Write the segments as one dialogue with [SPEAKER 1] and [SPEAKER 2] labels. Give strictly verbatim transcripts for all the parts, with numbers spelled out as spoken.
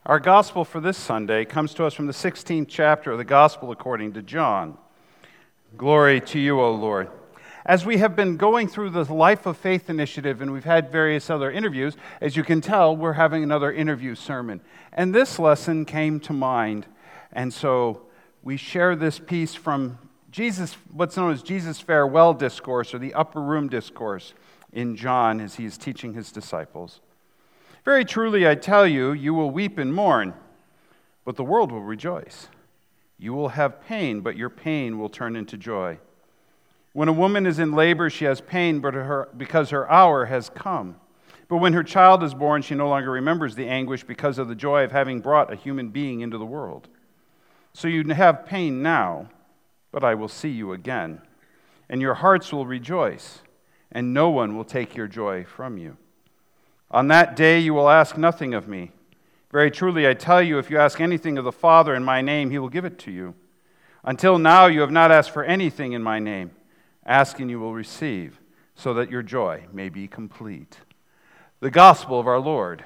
[SPEAKER 1] Our gospel for this Sunday comes to us from the sixteenth chapter of the Gospel according to John. Glory to you, O Lord. As we have been going through the Life of Faith initiative, and we've had various other interviews, as you can tell, we're having another interview sermon. And this lesson came to mind, and so we share this piece from Jesus, what's known as Jesus' farewell discourse, or the upper room discourse in John as he is teaching his disciples. Very truly, I tell you, you will weep and mourn, but the world will rejoice. You will have pain, but your pain will turn into joy. When a woman is in labor, she has pain but her, because her hour has come. But when her child is born, she no longer remembers the anguish because of the joy of having brought a human being into the world. So you have pain now, but I will see you again, and your hearts will rejoice, and no one will take your joy from you. On that day you will ask nothing of me. Very truly I tell you, if you ask anything of the Father in my name, he will give it to you. Until now you have not asked for anything in my name. Ask and you will receive, so that your joy may be complete. The gospel of our Lord.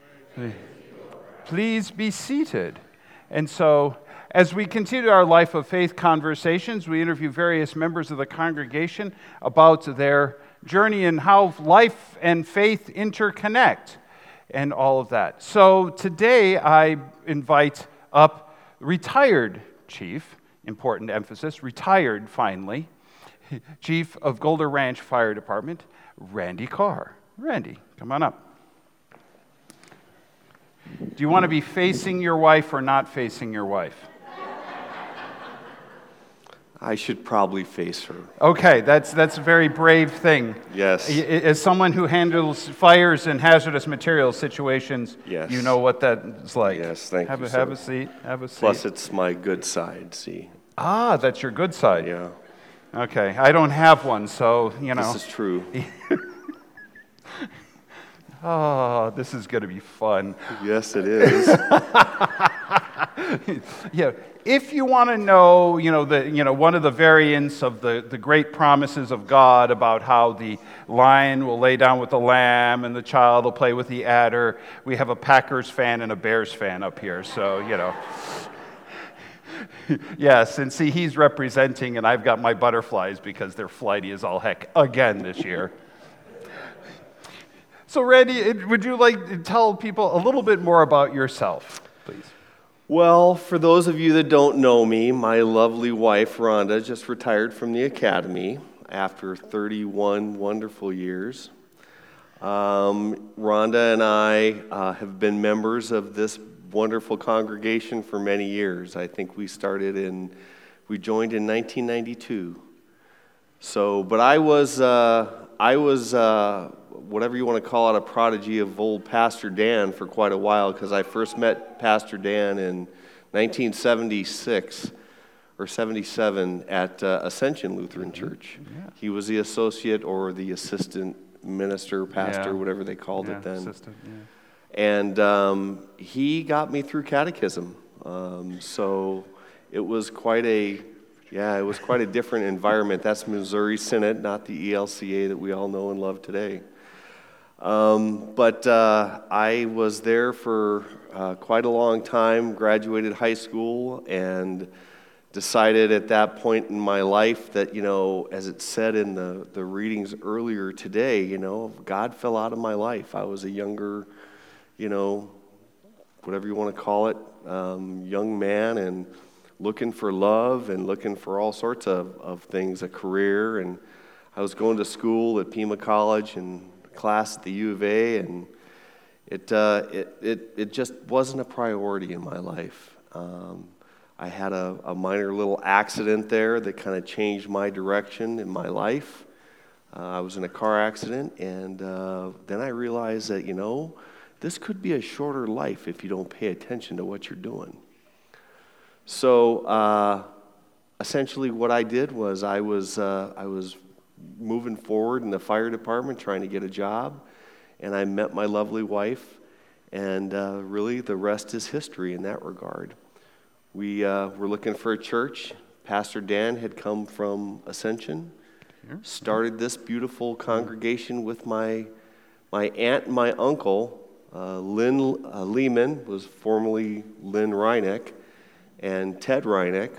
[SPEAKER 1] Please be seated. And so, as we continue our Life of Faith conversations, we interview various members of the congregation about their journey and how life and faith interconnect and all of that. So today I invite up retired chief, important emphasis, retired finally, Chief of Golder Ranch Fire Department, Randy Carr. Randy, come on up. Do you want to be facing your wife or not facing your wife?
[SPEAKER 2] I should probably face her.
[SPEAKER 1] Okay, that's that's a very brave thing.
[SPEAKER 2] Yes.
[SPEAKER 1] As someone who handles fires and hazardous materials situations,
[SPEAKER 2] yes.
[SPEAKER 1] You know what that's like.
[SPEAKER 2] Yes, thank
[SPEAKER 1] have
[SPEAKER 2] you.
[SPEAKER 1] A,
[SPEAKER 2] sir.
[SPEAKER 1] have a seat. Have a seat.
[SPEAKER 2] Plus, it's my good side. See.
[SPEAKER 1] Ah, that's your good side.
[SPEAKER 2] Yeah.
[SPEAKER 1] Okay, I don't have one, so you know.
[SPEAKER 2] This is true.
[SPEAKER 1] Oh, this is going to be fun.
[SPEAKER 2] Yes, it is.
[SPEAKER 1] Yeah, if you want to know, you know, the you know one of the variants of the, the great promises of God about how the lion will lay down with the lamb and the child will play with the adder, we have a Packers fan and a Bears fan up here, so you know. Yes, and see, he's representing, and I've got my butterflies because they're flighty as all heck again this year. So, Randy, would you like to tell people a little bit more about yourself, please?
[SPEAKER 2] Well, for those of you that don't know me, my lovely wife, Rhonda, just retired from the academy after thirty-one wonderful years. Um, Rhonda and I uh, have been members of this wonderful congregation for many years. I think we started in, we joined in nineteen ninety-two. So, but I was, uh, I was, uh, whatever you want to call it, a prodigy of old Pastor Dan for quite a while, because I first met Pastor Dan in nineteen seventy-six or seventy-seven at uh, Ascension Lutheran Church. Yeah. He was the associate or the assistant minister, pastor, yeah. whatever they called
[SPEAKER 1] yeah,
[SPEAKER 2] it then.
[SPEAKER 1] Assistant, yeah.
[SPEAKER 2] And um, he got me through catechism. Um, so it was quite a, yeah, it was quite a different environment. That's Missouri Synod, not the E L C A that we all know and love today. Um, but uh, I was there for uh, quite a long time, graduated high school, and decided at that point in my life that, you know, as it said in the, the readings earlier today, you know, God fell out of my life. I was a younger, you know, whatever you want to call it, um, young man, and looking for love and looking for all sorts of, of things, a career. And I was going to school at Pima College and class at the U of A, and it, uh, it, it, it just wasn't a priority in my life. Um, I had a, a minor little accident there that kind of changed my direction in my life. Uh, I was in a car accident, and uh, then I realized that, you know, this could be a shorter life if you don't pay attention to what you're doing. So uh, essentially what I did was I was uh, I was moving forward in the fire department trying to get a job, and I met my lovely wife, and uh, really the rest is history in that regard. We uh, were looking for a church. Pastor Dan had come from Ascension, started this beautiful congregation with my my aunt and my uncle Uh, Lynn uh, Lehman was formerly Lynn Reineck and Ted Reineck,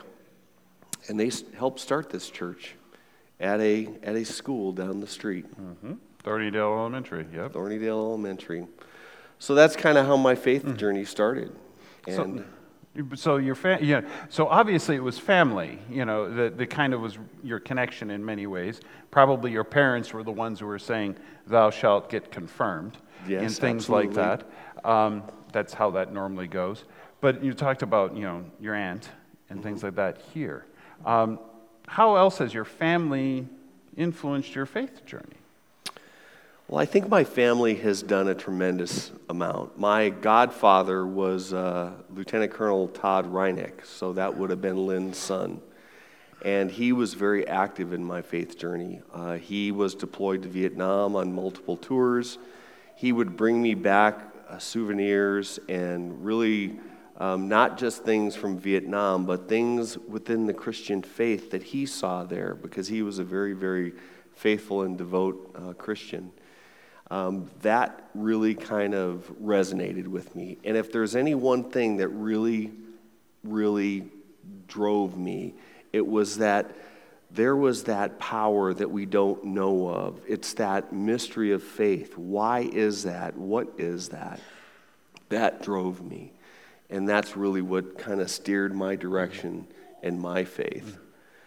[SPEAKER 2] and they s- helped start this church at a at a school down the street.
[SPEAKER 1] Mm-hmm. Thornydale Elementary, yep.
[SPEAKER 2] Thornydale Elementary. So that's kind of how my faith mm. journey started. And
[SPEAKER 1] so, so your fa- yeah, so obviously it was family, you know, that the kind of was your connection in many ways. Probably your parents were the ones who were saying, "Thou shalt get confirmed,"
[SPEAKER 2] yes,
[SPEAKER 1] and things
[SPEAKER 2] absolutely.
[SPEAKER 1] like that. Um, that's how that normally goes. But you talked about, you know, your aunt and mm-hmm. things like that here. Um, how else has your family influenced your faith journey?
[SPEAKER 2] Well, I think my family has done a tremendous amount. My godfather was uh, Lieutenant Colonel Todd Reineck, so that would have been Lynn's son. And he was very active in my faith journey. Uh, he was deployed to Vietnam on multiple tours. He would bring me back uh, souvenirs and really um, not just things from Vietnam, but things within the Christian faith that he saw there, because he was a very, very faithful and devout uh, Christian. Um, that really kind of resonated with me. And if there's any one thing that really, really drove me, it was that there was that power that we don't know of. It's that mystery of faith. Why is that? What is that? That drove me. And that's really what kind of steered my direction and my faith.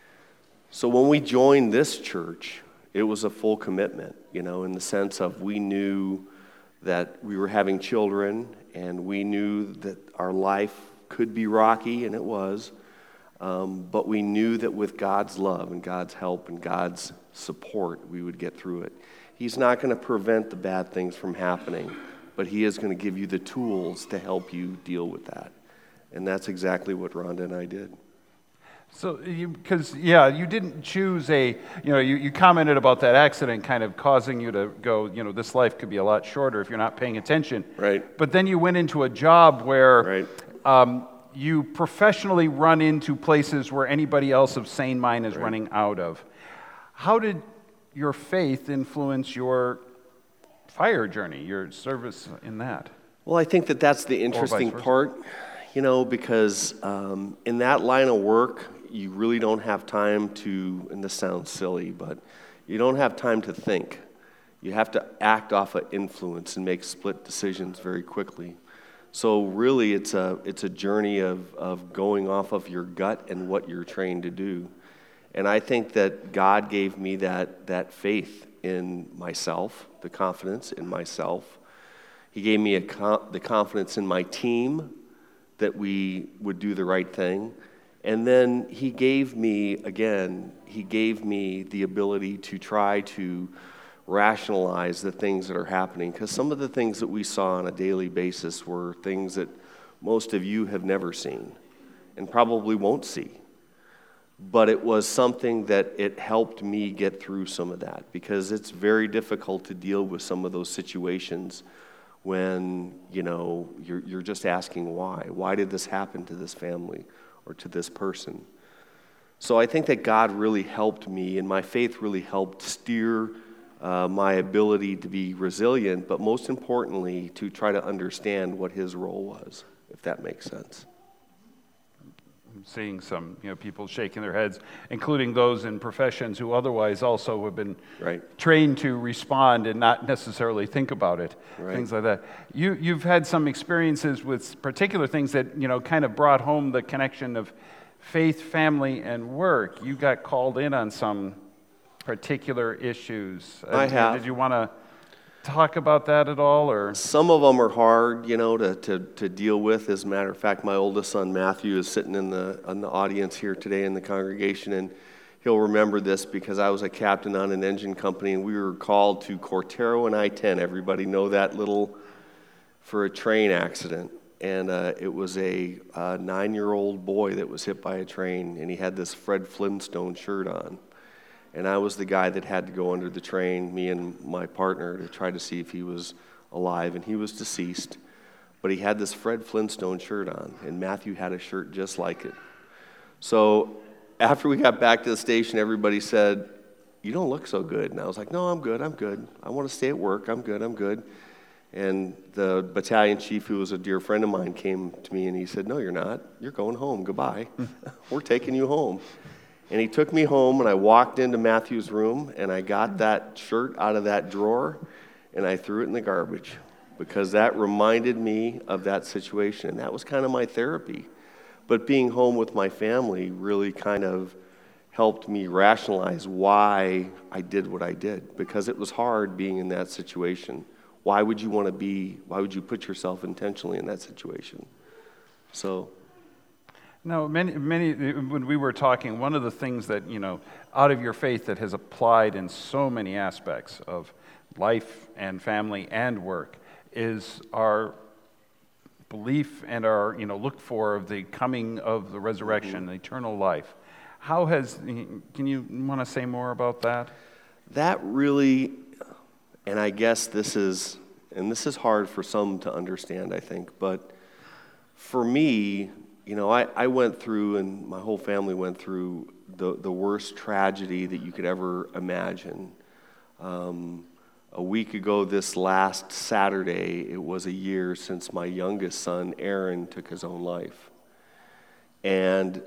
[SPEAKER 2] So when we joined this church, it was a full commitment, you know, in the sense of we knew that we were having children, and we knew that our life could be rocky, and it was, um, but we knew that with God's love and God's help and God's support, we would get through it. He's not going to prevent the bad things from happening, but He is going to give you the tools to help you deal with that. And that's exactly what Rhonda and I did.
[SPEAKER 1] So, because, yeah, you didn't choose a, you know, you, you commented about that accident kind of causing you to go, you know, this life could be a lot shorter if you're not paying attention.
[SPEAKER 2] Right.
[SPEAKER 1] But then you went into a job where
[SPEAKER 2] right.
[SPEAKER 1] um, you professionally run into places where anybody else of sane mind is right. running out of. How did your faith influence your fire journey, your service in that?
[SPEAKER 2] Well, I think that that's the interesting part, you know, because um, in that line of work, you really don't have time to, and this sounds silly, but you don't have time to think. You have to act off of influence and make split decisions very quickly. So really, it's a it's a journey of, of going off of your gut and what you're trained to do. And I think that God gave me that that faith in myself, the confidence in myself. He gave me a the confidence in my team that we would do the right thing. And then He gave me, again, He gave me the ability to try to rationalize the things that are happening. Because some of the things that we saw on a daily basis were things that most of you have never seen and probably won't see. But it was something that it helped me get through some of that, because it's very difficult to deal with some of those situations when, you know, you're you're just asking why. Why did this happen to this family or to this person? So I think that God really helped me, and my faith really helped steer uh, my ability to be resilient, but most importantly, to try to understand what His role was, if that makes sense.
[SPEAKER 1] I'm seeing some, you know, people shaking their heads, including those in professions who otherwise also have been
[SPEAKER 2] right.
[SPEAKER 1] trained to respond and not necessarily think about it,
[SPEAKER 2] right.
[SPEAKER 1] things like that. You, you've had some experiences with particular things that, you know, kind of brought home the connection of faith, family, and work. You got called in on some particular issues.
[SPEAKER 2] I have.
[SPEAKER 1] Did you want to talk about that at all, or?
[SPEAKER 2] Some of them are hard, you know, to, to, to deal with. As a matter of fact, my oldest son, Matthew, is sitting in the in the audience here today in the congregation, and he'll remember this because I was a captain on an engine company, and we were called to Cortero and I ten. Everybody know that little, for a train accident. And uh, it was a, a nine-year-old boy that was hit by a train, and he had this Fred Flintstone shirt on. And I was the guy that had to go under the train, me and my partner, to try to see if he was alive. And he was deceased. But he had this Fred Flintstone shirt on, and Matthew had a shirt just like it. So after we got back to the station, everybody said, "You don't look so good." And I was like, "No, I'm good, I'm good. I want to stay at work. I'm good, I'm good." And the battalion chief, who was a dear friend of mine, came to me and he said, "No, you're not. You're going home. Goodbye. We're taking you home." And he took me home, and I walked into Matthew's room, and I got that shirt out of that drawer, and I threw it in the garbage because that reminded me of that situation. And that was kind of my therapy. But being home with my family really kind of helped me rationalize why I did what I did, because it was hard being in that situation. Why would you want to be, why would you put yourself intentionally in that situation? So...
[SPEAKER 1] No, many, many, when we were talking, one of the things that, you know, out of your faith that has applied in so many aspects of life and family and work is our belief and our, you know, look for of the coming of the resurrection, mm-hmm. eternal life. How has, can you want to say more about that?
[SPEAKER 2] That really, and I guess this is, and this is hard for some to understand, I think, but for me, you know, I, I went through, and my whole family went through, the, the worst tragedy that you could ever imagine. Um, a week ago this last Saturday, it was a year since my youngest son, Aaron, took his own life. And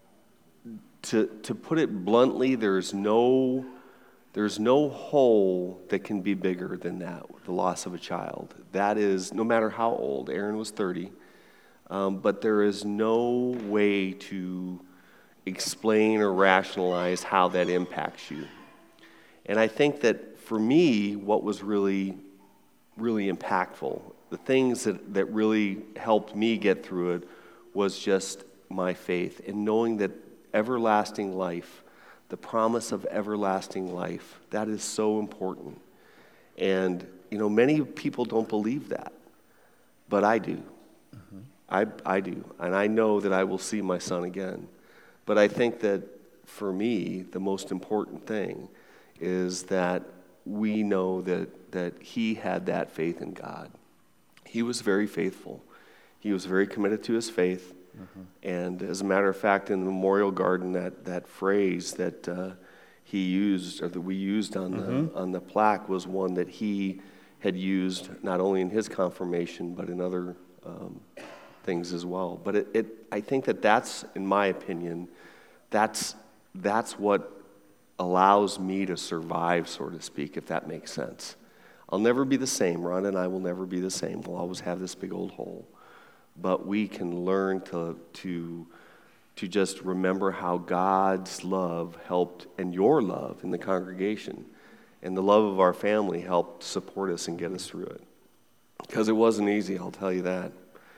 [SPEAKER 2] to to put it bluntly, there's no, there's no hole that can be bigger than that, the loss of a child. That is, no matter how old, Aaron was thirty, Um, but there is no way to explain or rationalize how that impacts you. And I think that for me, what was really, really impactful, the things that, that really helped me get through it was just my faith and knowing that everlasting life, the promise of everlasting life, that is so important. And, you know, many people don't believe that, but I do. Mm-hmm. I, I do, and I know that I will see my son again. But I think that for me, the most important thing is that we know that, that he had that faith in God. He was very faithful. He was very committed to his faith. Mm-hmm. And as a matter of fact, in the Memorial Garden, that, that phrase that uh, he used, or that we used on mm-hmm. the on the plaque, was one that he had used not only in his confirmation, but in other um things as well. But it, it, I think that that's, in my opinion, that's that's what allows me to survive, so to speak, if that makes sense. I'll never be the same. Ron and I will never be the same. We'll always have this big old hole. But we can learn to to to just remember how God's love helped, and your love in the congregation, and the love of our family helped support us and get us through it. Because it wasn't easy, I'll tell you that.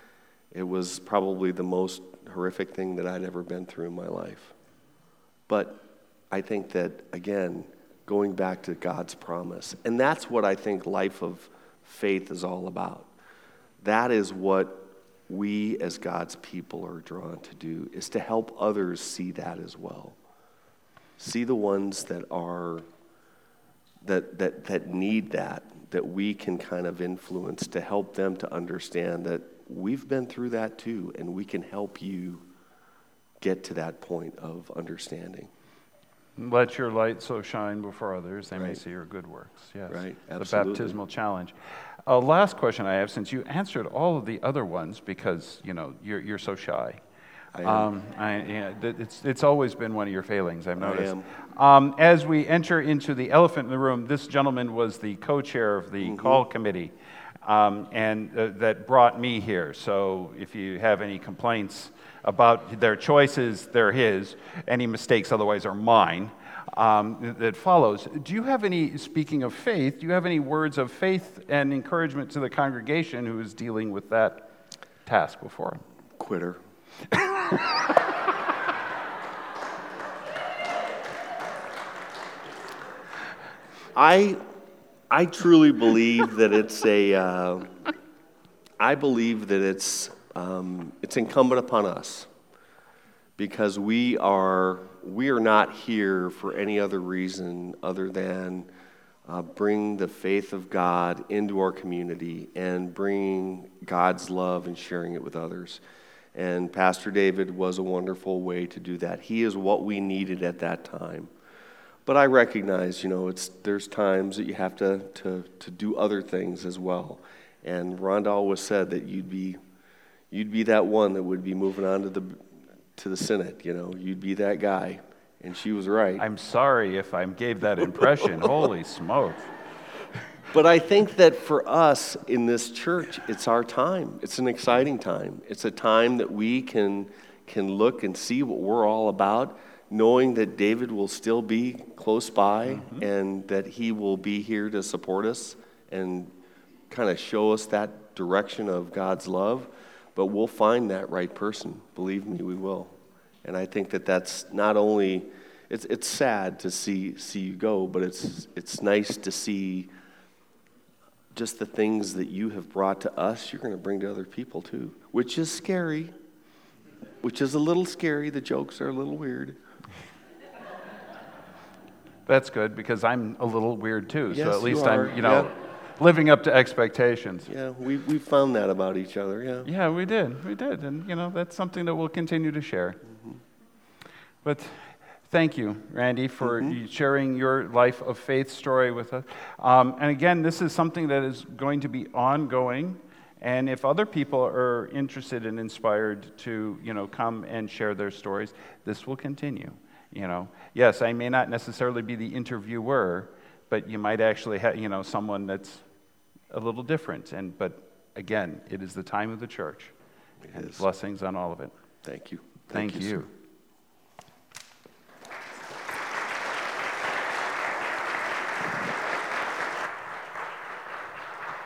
[SPEAKER 2] It was probably the most horrific thing that I'd ever been through in my life. But I think that, again, going back to God's promise, and that's what I think life of faith is all about. That is what we as God's people are drawn to do, is to help others see that as well. See the ones that are, that that that need that, that we can kind of influence to help them to understand that we've been through that too, and we can help you get to that point of understanding.
[SPEAKER 1] Let your light so shine before others, they
[SPEAKER 2] right.
[SPEAKER 1] may see your good works. Yes,
[SPEAKER 2] right.
[SPEAKER 1] The
[SPEAKER 2] Absolutely.
[SPEAKER 1] baptismal challenge. Uh, last question I have, since you answered all of the other ones, because you know you're you're so shy.
[SPEAKER 2] I am.
[SPEAKER 1] Um, I, yeah, it's it's always been one of your failings, I've noticed.
[SPEAKER 2] I am.
[SPEAKER 1] Um, as we enter into the elephant in the room, this gentleman was the co-chair of the mm-hmm. call committee. Um, and uh, that brought me here. So if you have any complaints about their choices, they're his. Any mistakes otherwise are mine. Um, that follows. Do you have any, speaking of faith, do you have any words of faith and encouragement to the congregation who is dealing with that task before him?
[SPEAKER 2] Quitter. I... I truly believe that it's a, uh, I believe that it's, um, it's incumbent upon us, because we are, we are not here for any other reason other than uh, bring the faith of God into our community and bringing God's love and sharing it with others. And Pastor David was a wonderful way to do that. He is what we needed at that time. But I recognize, you know, it's there's times that you have to, to, to do other things as well. And Rhonda always said that you'd be, you'd be that one that would be moving on to the, to the Senate. You know, you'd be that guy, and she was right.
[SPEAKER 1] I'm sorry if I gave that impression. Holy smokes.
[SPEAKER 2] But I think that for us in this church, it's our time. It's an exciting time. It's a time that we can can look and see what we're all about, knowing that David will still be close by mm-hmm. and that he will be here to support us and kind of show us that direction of God's love. But we'll find that right person. Believe me, we will. And I think that that's not only, it's it's sad to see see you go, but it's it's nice to see just the things that you have brought to us, you're going to bring to other people too, which is scary, which is a little scary. The jokes are a little weird.
[SPEAKER 1] That's good, because I'm a little weird too,
[SPEAKER 2] yes,
[SPEAKER 1] so at least
[SPEAKER 2] you
[SPEAKER 1] I'm, you know, yeah. living up to expectations.
[SPEAKER 2] Yeah, we we found that about each other, yeah.
[SPEAKER 1] Yeah, we did, we did, and you know, that's something that we'll continue to share. Mm-hmm. But thank you, Randy, for mm-hmm. sharing your life of faith story with us. Um, and again, this is something that is going to be ongoing. And if other people are interested and inspired to, you know, come and share their stories, this will continue. You know, yes, I may not necessarily be the interviewer, but you might actually have, you know, someone that's a little different. And but again, it is the time of the church.
[SPEAKER 2] It
[SPEAKER 1] and
[SPEAKER 2] is.
[SPEAKER 1] Blessings on all of it.
[SPEAKER 2] Thank you.
[SPEAKER 1] Thank,
[SPEAKER 2] Thank
[SPEAKER 1] you.
[SPEAKER 2] you.